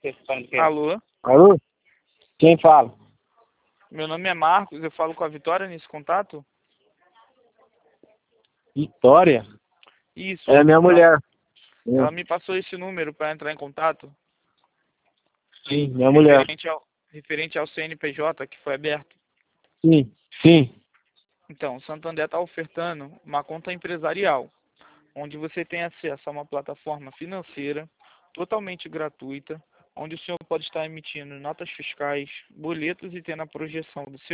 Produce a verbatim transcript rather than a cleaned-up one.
Alô, Alô? Quem fala? meu nome é Marcos, eu falo com a Vitória nesse contato? Vitória? Isso. É minha Ela, mulher. ela me passou esse número para entrar em contato, Sim, minha mulher. referente ao, referente ao C N P J que foi aberto. Sim, sim. Então, o Santander está ofertando uma conta empresarial, onde você tem acesso a uma plataforma financeira totalmente gratuita, onde o senhor pode estar emitindo notas fiscais, boletos e tendo a projeção do seu